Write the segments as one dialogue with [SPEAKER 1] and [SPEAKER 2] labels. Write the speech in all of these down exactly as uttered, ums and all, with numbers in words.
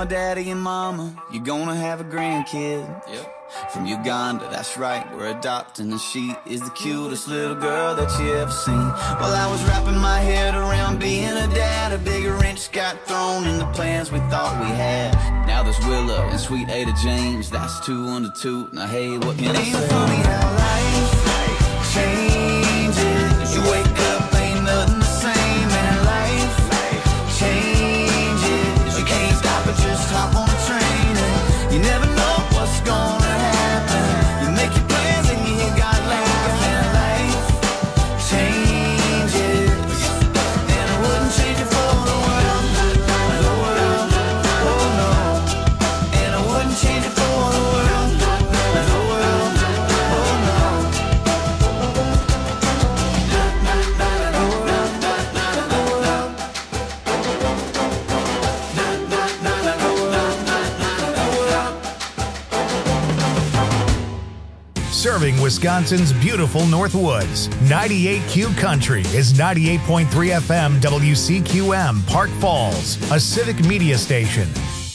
[SPEAKER 1] my daddy and mama, you're gonna have a grandkid. Yep. From Uganda, that's right, we're adopting, and she is the cutest little girl that you ever seen. While I was wrapping my head around being a dad, a big wrench got thrown in the plans we thought we had. Now there's Willa and sweet Ada James, that's two under two. Now hey, what can I say? Ain't it funny how life changes? You wake up, ain't nothing the same, and life changes. You can't stop it, just hop on a train, and you never know what's gonna happen. You make your plans and you got laugh, and life changes. And I wouldn't change it for the world, the world, oh no. And I wouldn't change it for the world, the world, oh no.
[SPEAKER 2] Serving Wisconsin's beautiful North Woods, ninety-eight Q Country is ninety-eight point three F M W C Q M, Park Falls, a civic media station.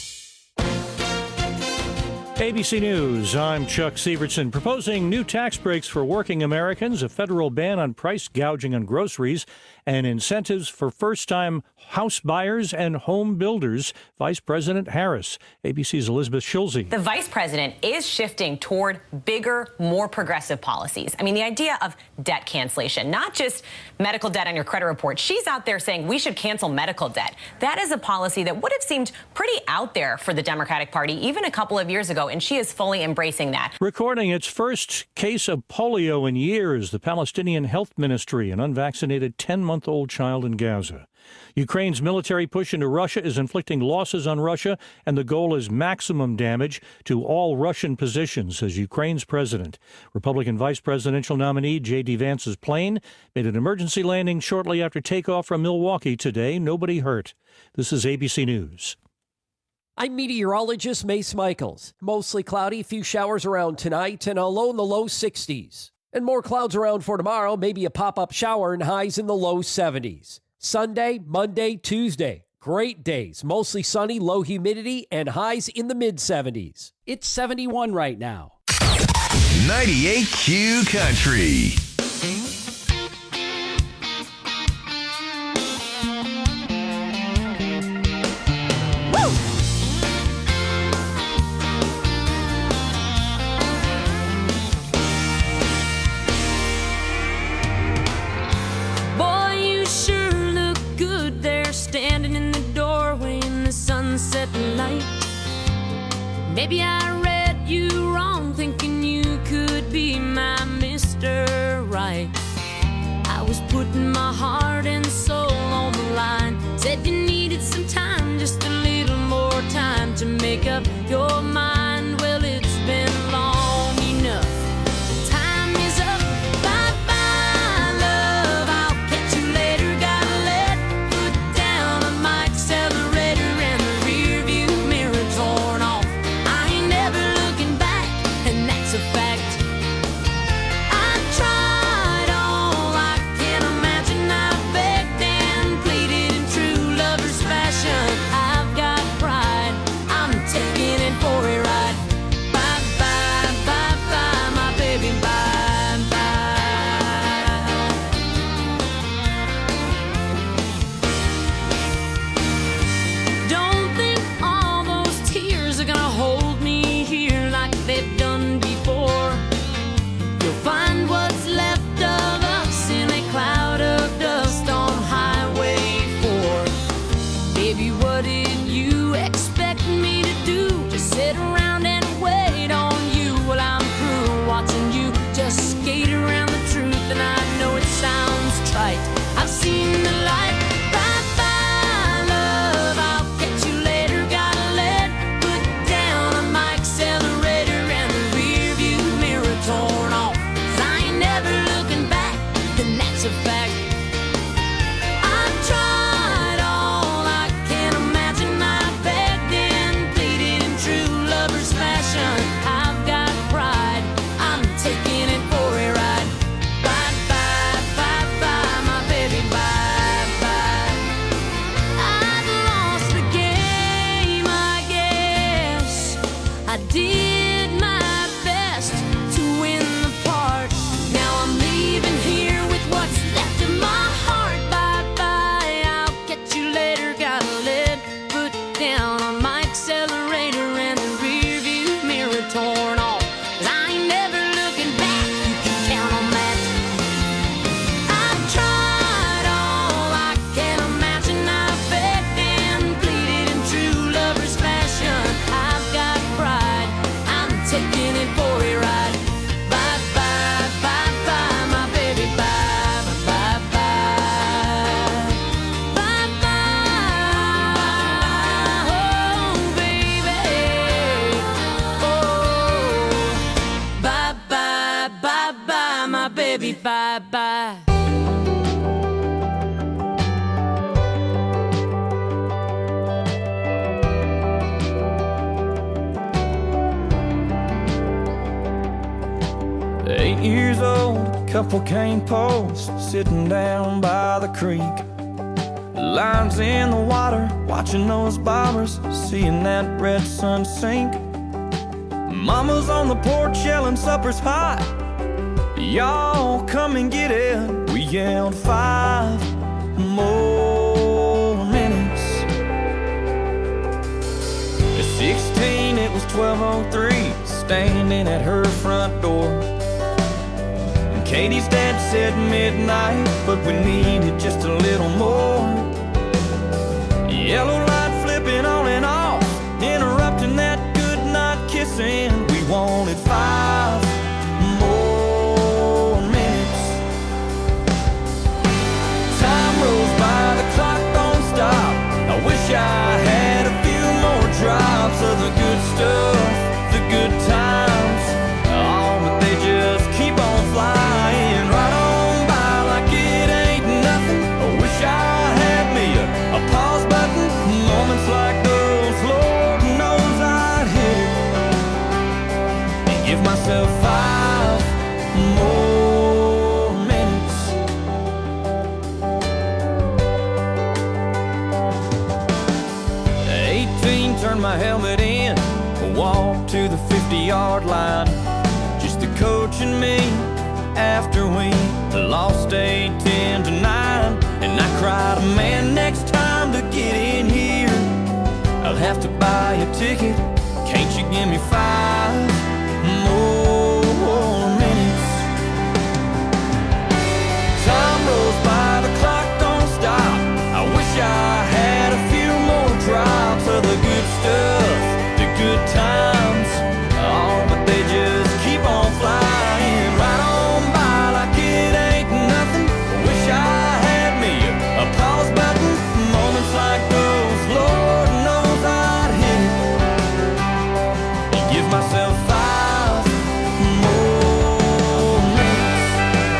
[SPEAKER 3] A B C News, I'm Chuck Severson. Proposing new tax breaks for working Americans, a federal ban on price gouging on groceries, and incentives for first-time house buyers and home builders. Vice President Harris. A B C's Elizabeth Schulze.
[SPEAKER 4] The vice president is shifting toward bigger, more progressive policies. I mean, the idea of debt cancellation, not just medical debt on your credit report. She's out there saying we should cancel medical debt. That is a policy that would have seemed pretty out there for the Democratic Party even a couple of years ago, and she is fully embracing that.
[SPEAKER 3] Recording its first case of polio in years, the Palestinian Health Ministry, an unvaccinated ten-month-old child in Gaza. Ukraine's military push into Russia is inflicting losses on Russia, and the goal is maximum damage to all Russian positions, says Ukraine's president. Republican vice presidential nominee J D. Vance's plane made an emergency landing shortly after takeoff from Milwaukee today. Nobody hurt. This is A B C News.
[SPEAKER 5] I'm meteorologist Mace Michaels. Mostly cloudy, few showers around tonight, and a low in the low sixties. And more clouds around for tomorrow, maybe a pop-up shower and highs in the low seventies. Sunday, Monday, Tuesday, great days. Mostly sunny, low humidity, and highs in the mid-seventies. It's seventy-one right now.
[SPEAKER 2] ninety-eight Q Country.
[SPEAKER 6] Standing in the doorway in the sunset light. Maybe I read you wrong, thinking you could be my Mister Right. I was putting my heart and soul on the line. Said you needed some time, just a little more time to make up your mind. Well, it's been long enough. Time is up. Bye-bye, love. I'll catch you later. Gotta let foot down on my accelerator, and the rear view mirror torn off. I ain't never looking back, and that's a fact. I tried all I can imagine. I begged and pleaded in true lover's fashion. I've got pride. I'm taking it for a ride. my baby bye-bye.
[SPEAKER 7] Eight years old, couple cane posts sitting down by the creek. Lines in the water, watching those bobbers, seeing that red sun sink. Mama's on the porch yelling supper's hot, y'all come and get it. We yelled five more minutes. At sixteen it was twelve oh three, standing at her front door. And Katie's dad said midnight, but we needed just a little more. Yellow light flipping on and off, interrupting that good night kissing. We wanted five more minutes. Time rolls by, the clock don't stop. I wish I had a few more drops of the good stuff, the good times. Oh, but they just keep on flying right on by like it ain't nothing. I wish I had me a, a pause button. Moments like those, Lord knows I'd hit it and give myself five more minutes. eighteen, turned my helmet in, walked to the fifty-yard line. Just the coach and me after we lost eight ten to nine. And I cried, man, next time to get in here I'll have to buy a ticket. Can't you give me five more minutes? Time rolls by, the clock don't stop. I wish I had a few more drops of the good stuff, the good times. Oh, but they just keep on flying right on by like it ain't nothing. I wish I had me a, a pause button. Moments like those, Lord knows I'd hit it and give myself five more minutes.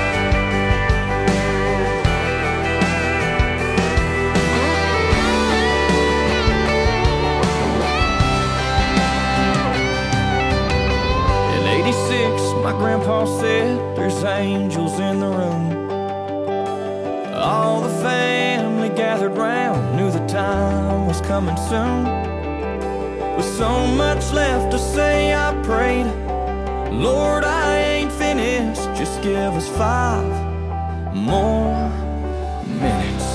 [SPEAKER 7] In eighty-six, my grandpa said there's angels in the room. All the family gathered round, knew the time was coming soon. With so much left to say, I prayed, Lord, I ain't finished, just give us five more minutes.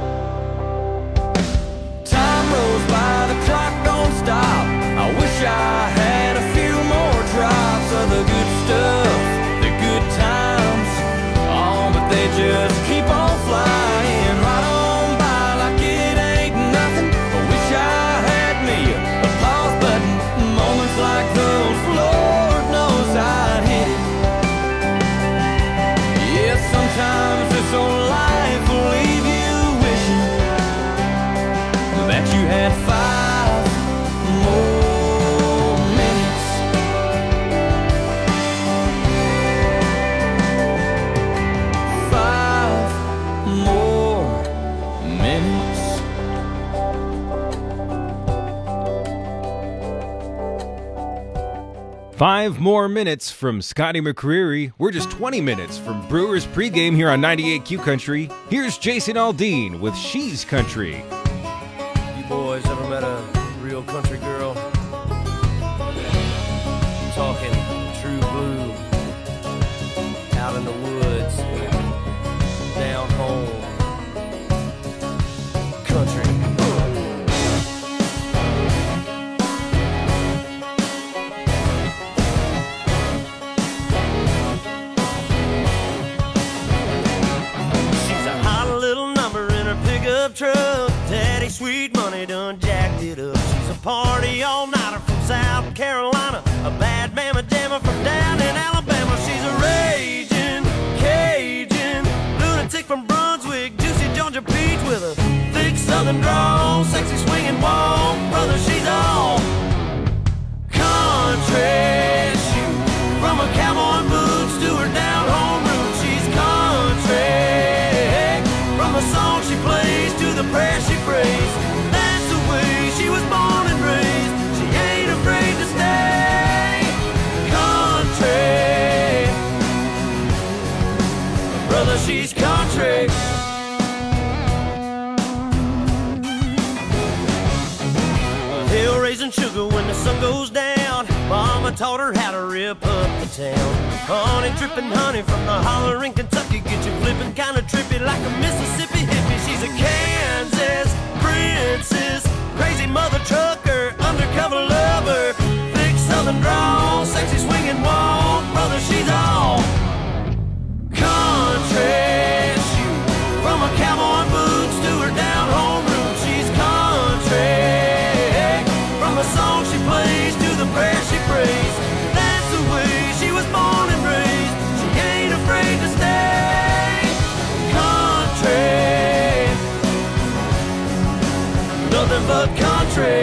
[SPEAKER 7] Time rolls by, the clock don't stop. I wish I had a few more drops of the good stuff, the good times. Oh, but they just keep on flying right on by like it ain't nothing. I wish I had me a pause button. Moments like those, Lord knows I'd hit it. Yeah, sometimes this old life will leave you wishing that you had five more minutes. Five more minutes.
[SPEAKER 8] Five more minutes from Scotty McCreery. We're just twenty minutes from Brewers pregame here on ninety-eight Q Country. Here's Jason Aldean with She's Country.
[SPEAKER 9] You boys ever met a real country girl? Talking true blue, out in the woods, down home, country. She's a hot little number in her pickup truck. Daddy Sweet Money done jacked it up. She's a party all-nighter from South Carolina, a bad mamma jamma from down in Alabama. She's a raging Cajun lunatic from Brunswick, juicy Georgia peach with a thick southern drawl, sexy swinging walk. Brother, she's all country. She, from her cowboy boots to her down home roots, brother, she's country. Hell raising sugar when the sun goes down. Mama taught her how to rip up the town. Honey dripping honey from the holler in Kentucky. Get you flipping kinda trippy like a Mississippi hippie. She's a Kansas princess, crazy mother trucker, undercover lover, thick southern drawl, sexy swinging walk. Brother, she's all country. From her cowboy boots to her down home roots, she's country. From the song she plays to the prayer she prays, that's the way she was born and raised. She ain't afraid to stay country. Nothing but country.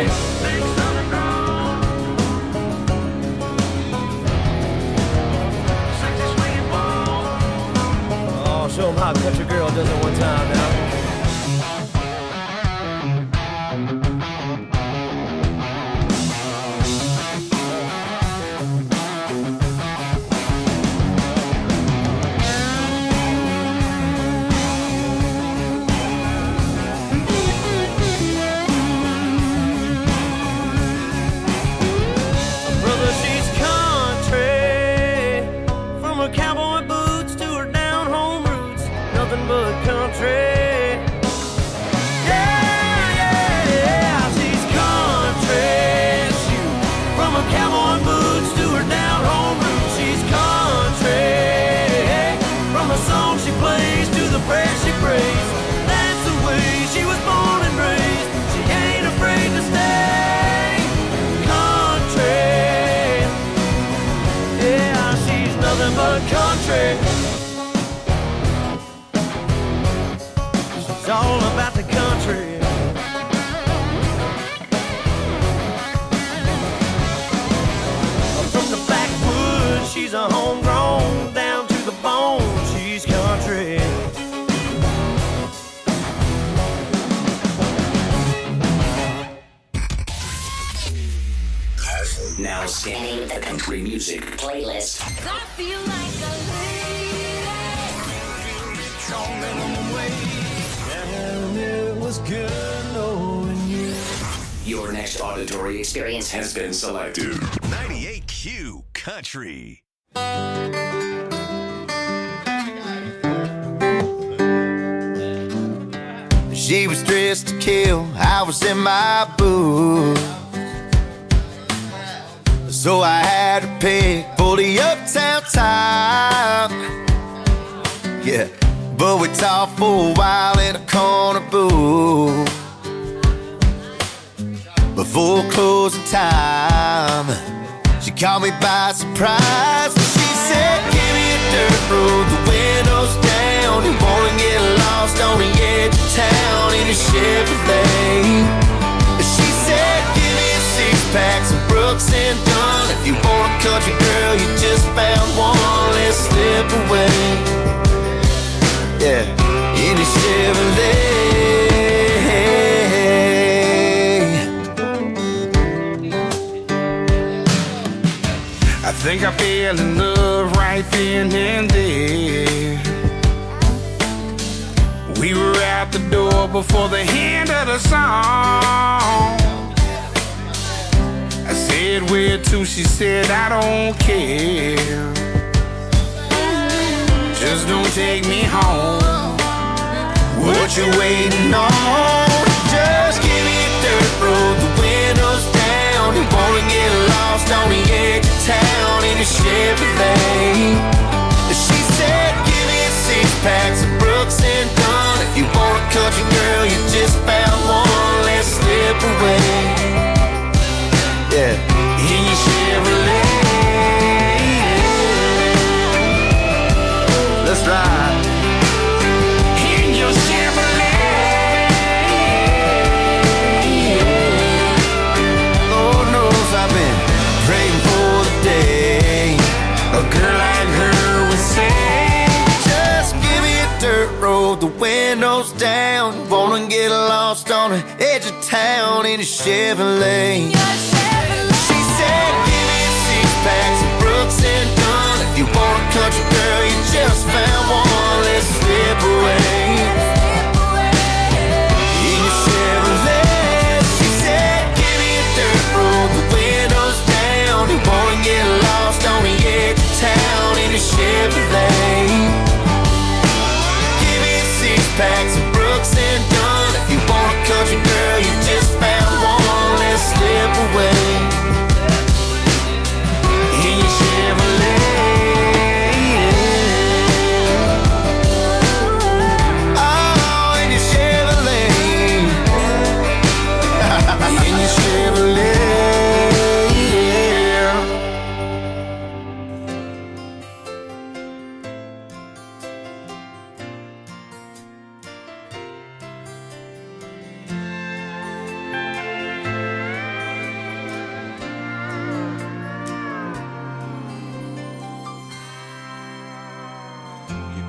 [SPEAKER 9] Oh, show 'em how a country girl does it one time now. Country. It's all about the country. From the backwoods, she's a homegrown, down to the bone, she's country.
[SPEAKER 10] Now scanning the country music playlist.
[SPEAKER 6] I feel like a
[SPEAKER 7] And it was good knowing you.
[SPEAKER 10] Your next auditory experience has been selected.
[SPEAKER 11] ninety-eight Q Country.
[SPEAKER 1] She was dressed to kill, I was in my boots, so I had to pick for the uptown time. Yeah, but we talked for a while in a corner booth before closing time. She caught me by surprise. She said, give me a dirt road, the windows down. You wanna get lost on the edge of town in a Chevrolet. She said, give me a six-pack, some Brooks and Dunn. If you want a country girl, you just found one. Let's slip away. Yeah, in a Chevrolet.
[SPEAKER 12] I think I fell in love right then and there. We were out the door before the end of the song. I said, where to? She said, I don't care. Just don't take me home.
[SPEAKER 1] What you waiting on? Just give me a dirt road, the windows down. You wanna get lost on the edge of town in a Chevrolet. She said, give me a six-pack, some Brooks and Dunn. If you want a country girl, you just found one. Let's slip away. Yeah, in your Chevrolet. Let's ride.
[SPEAKER 12] In your Chevrolet.
[SPEAKER 1] Lord knows I've been praying for the day a girl like her would say, just give me a dirt road, the windows down. Wanna get lost on the edge of town in a Chevrolet. She said, give me a six-pack, some Brooks and Dunn. If you want a country girl, you just found one. Let's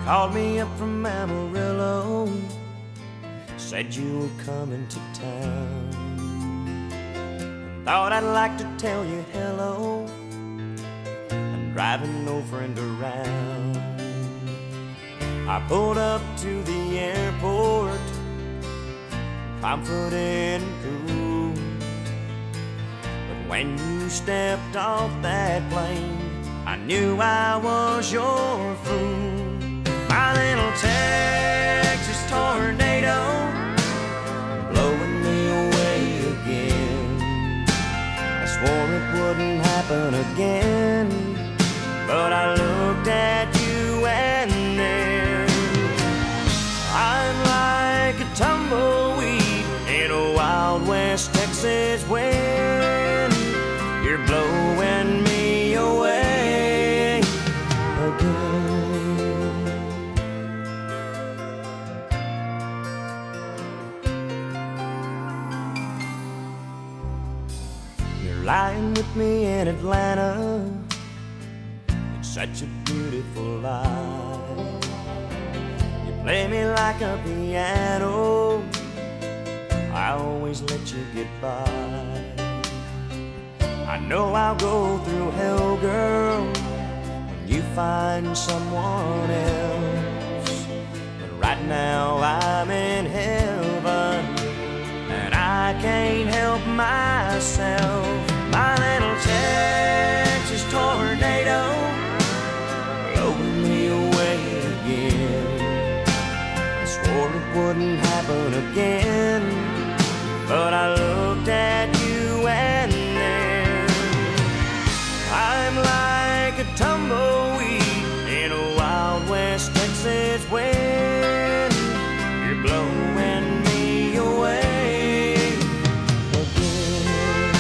[SPEAKER 9] called me up from Amarillo, said you were coming to town. Thought I'd like to tell you hello. I'm driving no friend around. I pulled up to the airport, confident and cool. But when you stepped off that plane, I knew I was your fool. My little Texas tornado, blowing me away again. I swore it wouldn't happen again, but I looked at you and then I'm like a tumbleweed in a Wild West Texas wind. You're blowing me away again. You're lying with me in Atlanta. It's such a beautiful life. You play me like a piano. I always let you get by. I know I'll go through hell, girl, when you find someone else. But right now I'm in heaven, and I can't help myself. My little Texas tornado, blowing me away again. I swore it wouldn't happen again, but I looked at you and then I'm like a tumbleweed in a Wild West Texas wind. You're blowing me away again.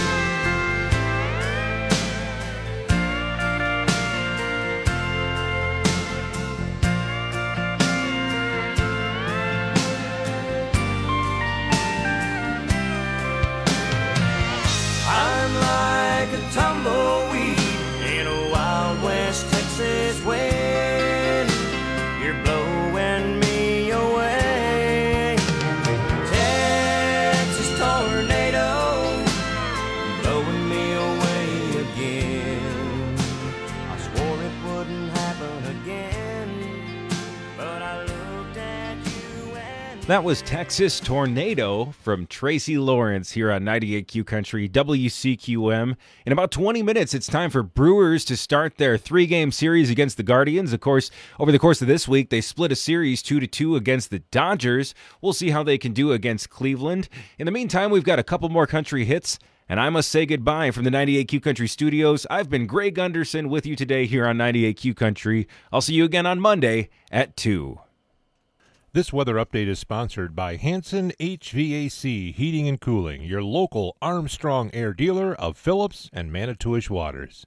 [SPEAKER 9] I'm like a tumbleweed in a Wild West Texas wind. You're blowing me away. Texas tornado, blowing me away again. I swore it wouldn't happen again, but I looked at you and
[SPEAKER 8] That was Texas Tornado from Tracy Lawrence here on ninety-eight Q Country, W C Q M. In about twenty minutes, it's time for Brewers to start their three-game series against the Guardians. Of course, over the course of this week, they split a series two to two against the Dodgers. We'll see how they can do against Cleveland. In the meantime, we've got a couple more country hits, and I must say goodbye from the ninety-eight Q Country studios. I've been Greg Gunderson with you today here on ninety-eight Q Country. I'll see you again on Monday at two.
[SPEAKER 13] This weather update is sponsored by Hanson H V A C Heating and Cooling, your local Armstrong Air dealer of Phillips and Manitowish Waters.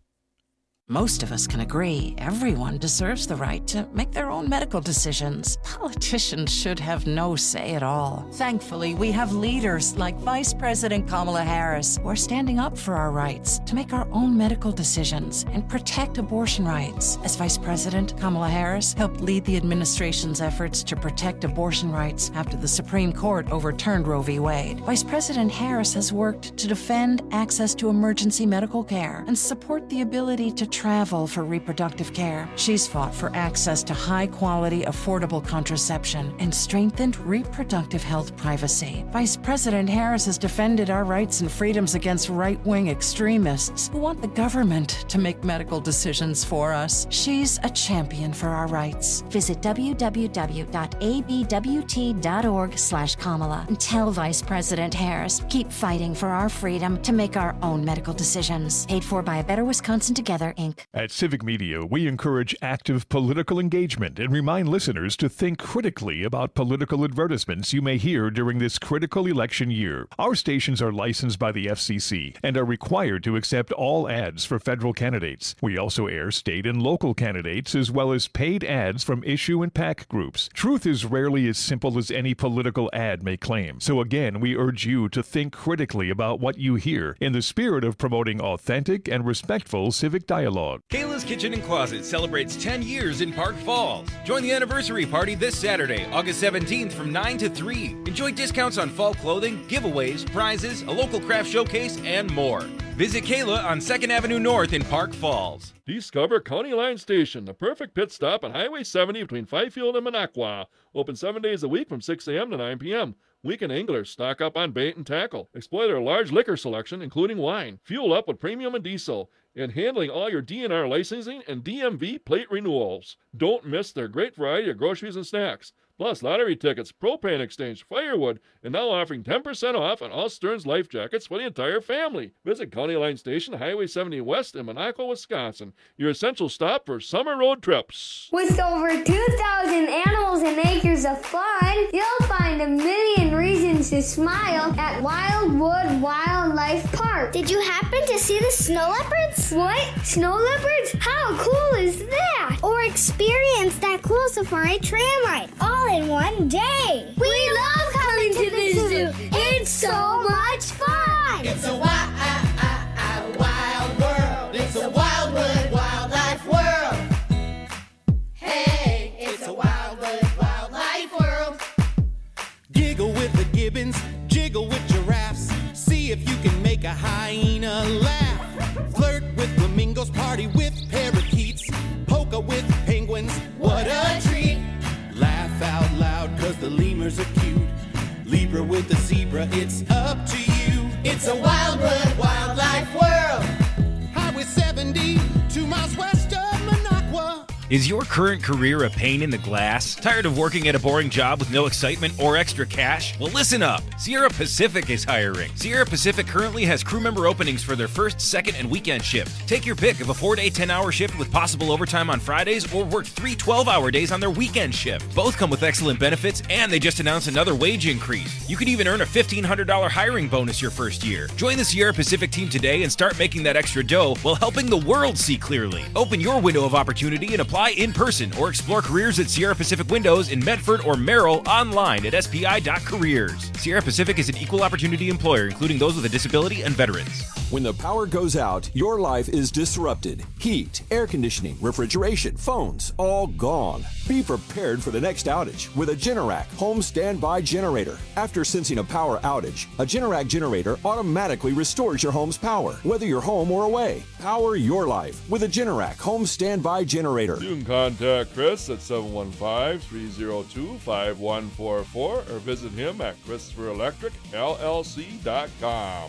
[SPEAKER 14] Most of us can agree everyone deserves the right to make their own medical decisions. Politicians should have no say at all. Thankfully, we have leaders like Vice President Kamala Harris who are standing up for our rights to make our own medical decisions and protect abortion rights. As Vice President, Kamala Harris helped lead the administration's efforts to protect abortion rights after the Supreme Court overturned Roe v. Wade. Vice President Harris has worked to defend access to emergency medical care and support the ability to travel for reproductive care. She's fought for access to high-quality, affordable contraception and strengthened reproductive health privacy. Vice President Harris has defended our rights and freedoms against right-wing extremists who want the government to make medical decisions for us. She's a champion for our rights.
[SPEAKER 15] Visit w w w dot a b w t dot org slash Kamala and tell Vice President Harris, keep fighting for our freedom to make our own medical decisions. Paid for by A Better Wisconsin Together, Incorporated.
[SPEAKER 16] At Civic Media, we encourage active political engagement and remind listeners to think critically about political advertisements you may hear during this critical election year. Our stations are licensed by the F C C and are required to accept all ads for federal candidates. We also air state and local candidates as well as paid ads from issue and PAC groups. Truth is rarely as simple as any political ad may claim. So again, we urge you to think critically about what you hear in the spirit of promoting authentic and respectful civic dialogue. Kellogg.
[SPEAKER 8] Kayla's Kitchen and Closet celebrates ten years in Park Falls. Join the anniversary party this Saturday, August seventeenth from nine to three. Enjoy discounts on fall clothing, giveaways, prizes, a local craft showcase, and more. Visit Kayla on second Avenue North in Park Falls.
[SPEAKER 17] Discover County Line Station, the perfect pit stop on Highway seventy between Fifield and Minocqua. Open seven days a week from six a.m. to nine p.m. Weekend anglers stock up on bait and tackle. Explore their large liquor selection, including wine. Fuel up with premium and diesel. And handling all your D N R licensing and D M V plate renewals. Don't miss their great variety of groceries and snacks. Plus lottery tickets, propane exchange, firewood, and now offering ten percent off on all Stearns life jackets for the entire family. Visit County Line Station, Highway seventy West in Minocqua, Wisconsin. Your essential stop for summer road trips.
[SPEAKER 18] With over two thousand animals and acres of fun, you'll find a million reasons to smile at Wildwood Wildlife Park. Did you happen to see the snow leopards? What? Snow leopards? How cool is that? Or experience that cool safari tram ride all in one day. We love coming to the zoo. It's so much fun.
[SPEAKER 19] It's a wild, wild world. It's a Wildwood Wildlife world. Hey, it's a Wildwood Wildlife world.
[SPEAKER 20] Giggle with the gibbons, jiggle with giraffes. See if you can make a hyena laugh. Flirt with flamingos, party with parakeets. Polka with penguins, what a treat. Laugh out loud cause the lemurs are cute. Libra with the zebra, it's up to you.
[SPEAKER 19] It's a Wildwood Wildlife world.
[SPEAKER 20] Highway seventy, two miles west of Minocqua.
[SPEAKER 8] Is your current career a pain in the glass? Tired of working at a boring job with no excitement or extra cash? Well, listen up. Sierra Pacific is hiring. Sierra Pacific currently has crew member openings for their first, second, and weekend shift. Take your pick of a four-day, ten-hour shift with possible overtime on Fridays, or work three twelve-hour days on their weekend shift. Both come with excellent benefits, and they just announced another wage increase. You could even earn a fifteen hundred dollars hiring bonus your first year. Join the Sierra Pacific team today and start making that extra dough while helping the world see clearly. Open your window of opportunity and apply in person, or explore careers at Sierra Pacific Windows in Medford or Merrill online at S P I dot careers. Sierra Pacific is an equal opportunity employer, including those with a disability and veterans.
[SPEAKER 21] When the power goes out, your life is disrupted. Heat, air conditioning, refrigeration, phones, all gone. Be prepared for the next outage with a Generac home standby generator. After sensing a power outage, a Generac generator automatically restores your home's power, whether you're home or away. Power your life with a Generac home standby generator.
[SPEAKER 17] You can contact Chris at seven one five, three oh two, five one four four or visit him at Christopher Electric L L C dot com.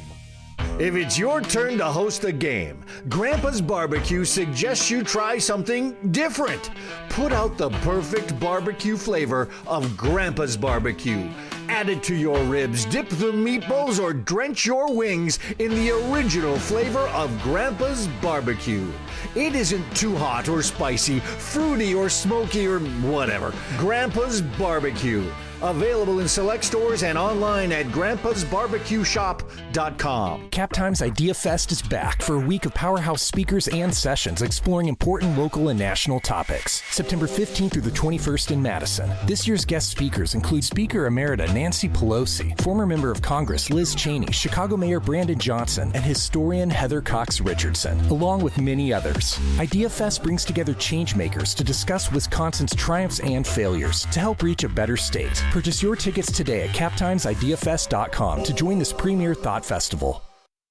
[SPEAKER 22] If it's your turn to host the game, Grandpa's Barbecue suggests you try something different. Put out the perfect barbecue flavor of Grandpa's Barbecue. Add it to your ribs, dip the meatballs, or drench your wings in the original flavor of Grandpa's Barbecue. It isn't too hot or spicy, fruity or smoky or whatever. Grandpa's Barbecue. Available in select stores and online at grandpas barbecue shop dot com.
[SPEAKER 23] Captime's Idea Fest is back for a week of powerhouse speakers and sessions exploring important local and national topics. September fifteenth through the twenty-first in Madison. This year's guest speakers include Speaker Emerita Nancy Pelosi, former member of Congress Liz Cheney, Chicago Mayor Brandon Johnson, and historian Heather Cox Richardson, along with many others. Idea Fest brings together changemakers to discuss Wisconsin's triumphs and failures to help reach a better state. Purchase your tickets today at cap times idea fest dot com to join this premier thought festival.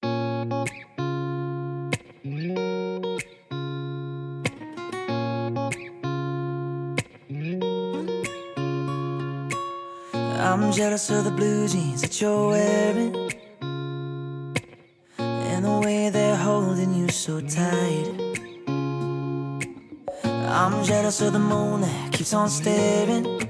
[SPEAKER 24] I'm jealous of the blue jeans that you're wearing and the way they're holding you so tight. I'm jealous of the moon that keeps on staring.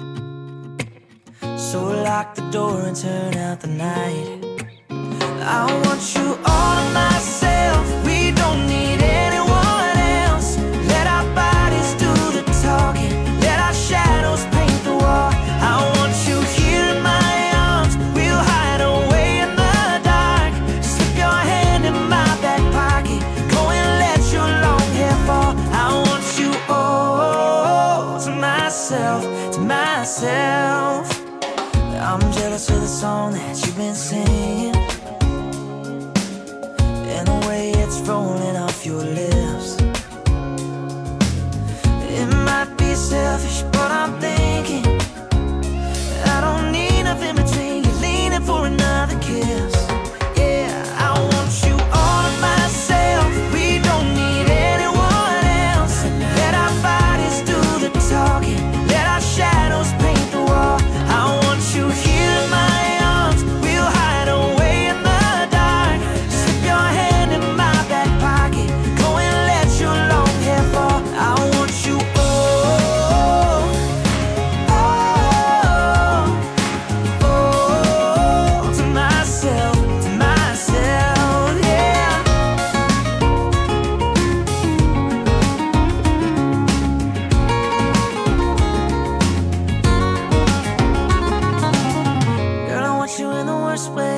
[SPEAKER 24] So lock the door and turn out the night. I want you all to myself. We don't need anyone else. Let our bodies do the talking. Let our shadows paint the wall. I want you here in my arms. We'll hide away in the dark. Slip your hand in my back pocket. Go and let your long hair fall. I want you all to myself, to myself. I'm jealous of the song that you've been singing and the way it's rolling off your lips. selfish, but I'm thinking I don't need nothing between you, leaning for another kiss. Yeah, I want you all to myself. We don't need anyone else. Let our bodies do the talking, let our shadows paint the wall. I want you here in my arms. We'll hide away in the dark. Slip your hand in my back pocket, go and let your long hair fall. I want you oh, oh, oh, to myself, to myself, yeah. Girl, I want you in the worst way.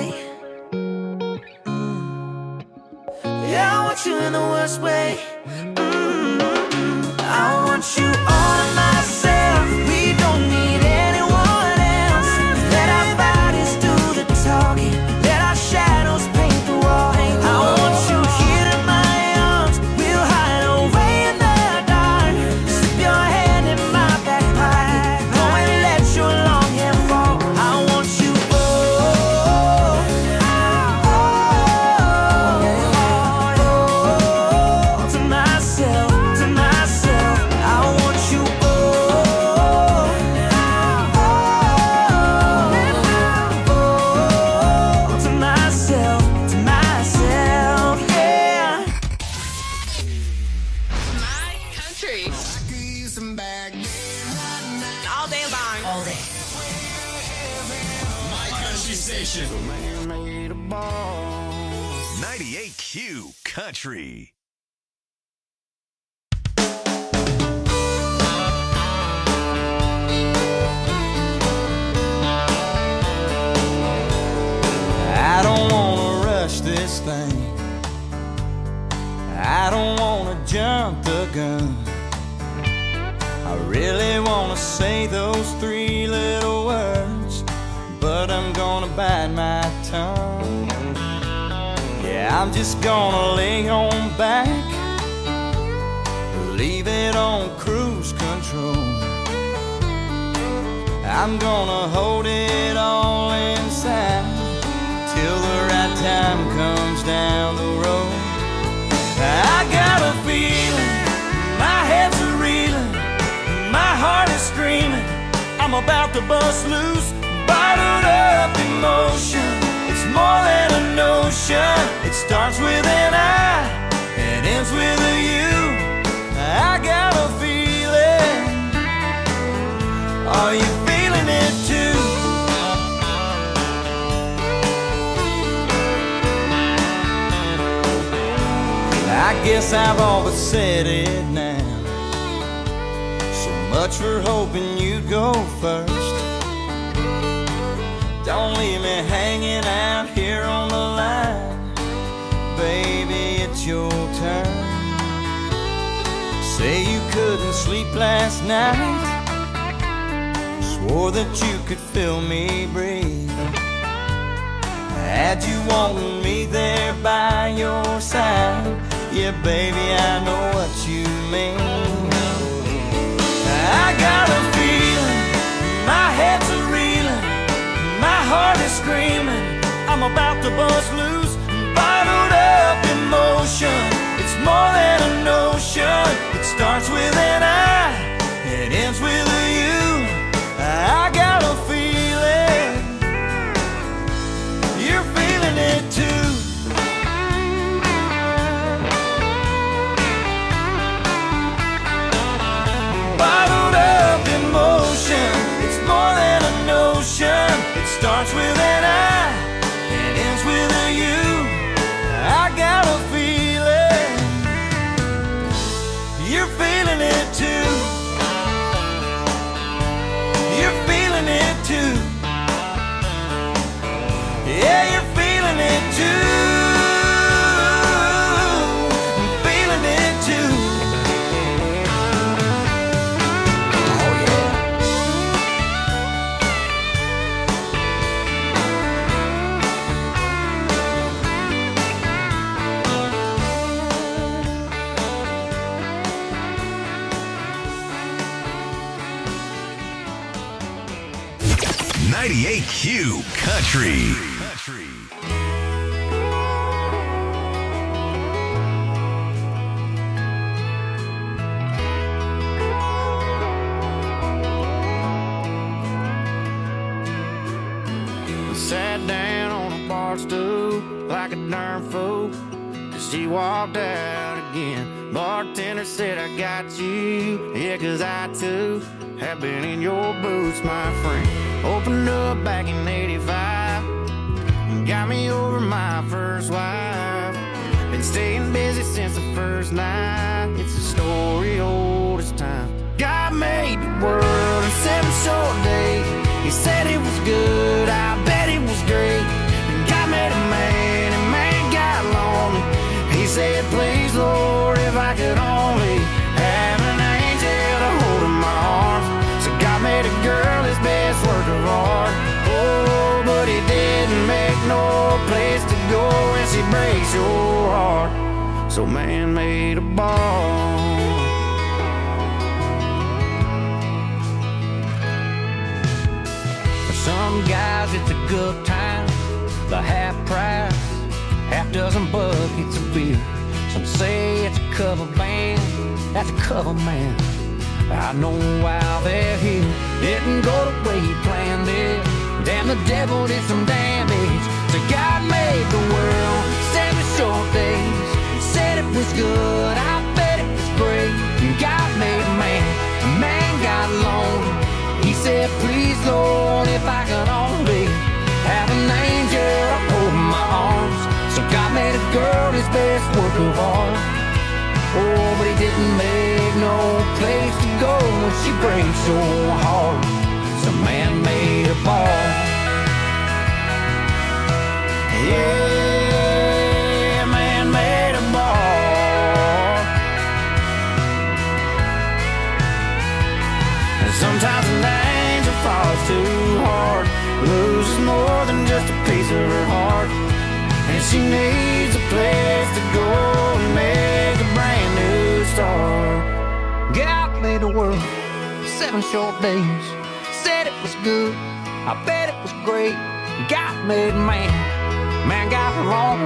[SPEAKER 24] Mm. Yeah, I want you in the worst way. Mm-hmm. I want you all to myself. We don't need anyone else. Let our bodies do the talking, let our shadows paint the wall. I want you here in my arms. We'll hide away in the dark. Slip your hand in my back pocket, go and let your long hair fall. I want you oh, oh, to myself, to myself. I want you oh, oh, to myself, to myself, yeah.
[SPEAKER 2] My country. All day long. All day.
[SPEAKER 11] My country station. ninety-eight Q Country.
[SPEAKER 24] I don't wanna rush this thing. I don't wanna jump the gun. I really wanna say those three little words, but I'm gonna bite my tongue. Yeah, I'm just gonna lay on back, leave it on cruise control. I'm gonna hold it all inside till the right time comes down the road. I got a feeling, my head's a reeling, my heart is screaming, I'm about to bust loose, bottled up emotion. It's more than a notion. It starts with an I and ends with a you. I got a feeling. Are you feeling it too? I guess I've always said it now. So much for hoping you'd go first. Don't leave me hanging out here on the line. Baby, it's your turn. Say you couldn't sleep last night, swore that you could feel me breathe. Had you wanting me there by your side, yeah, baby, I know what you mean. I got a feeling, my head's a reeling, my heart is screaming, I'm about to bust loose, bottled up emotion. It's more than a notion. It starts with an I, it ends with a you. I got a feeling, you're feeling it too. Bottled up emotion, it's more than a notion. It starts with an I, it ends with a you.
[SPEAKER 11] ninety-eight Q Country.
[SPEAKER 12] Sat down on a bar stool like a darn fool, 'cause she walked out again. Bartender said, I got you, yeah, 'cause I too have been in your boots, my friend. Opened up back in eighty-five and got me over my first wife. Been staying busy since the first night. It's a story old as time. God made the world in seven short days. He said it was good, I bet it was great. And God made a man, and man got lonely. He said, please, Lord, if I could only have an angel to hold in my arms. So God made a girl his best work of art. Oh, but he didn't make no place to go when she breaks your heart. So man made a ball. Some guys it's a good time, the half price, half dozen buckets of beer. Some say it's a cover band, that's a cover man. I know why they're here. Didn't go the way he planned it. Damn, the devil did some damage. So God made the world seven short days. Said it was good, I bet it was great. And God made a man, a man got lonely. He said, please, Lord, if I could only have an angel to hold in my arms. So God made a girl his best work of art. Oh, but he didn't make no place to go when she breaks your heart. So man made a ball. Yeah, man made a ball. And sometimes an angel falls too hard, loses more than just a piece of her heart. And she needs a place to go and make a brand new start. God made the world seven short days. Said it was good, I bet it was great. God made man, man got wrong.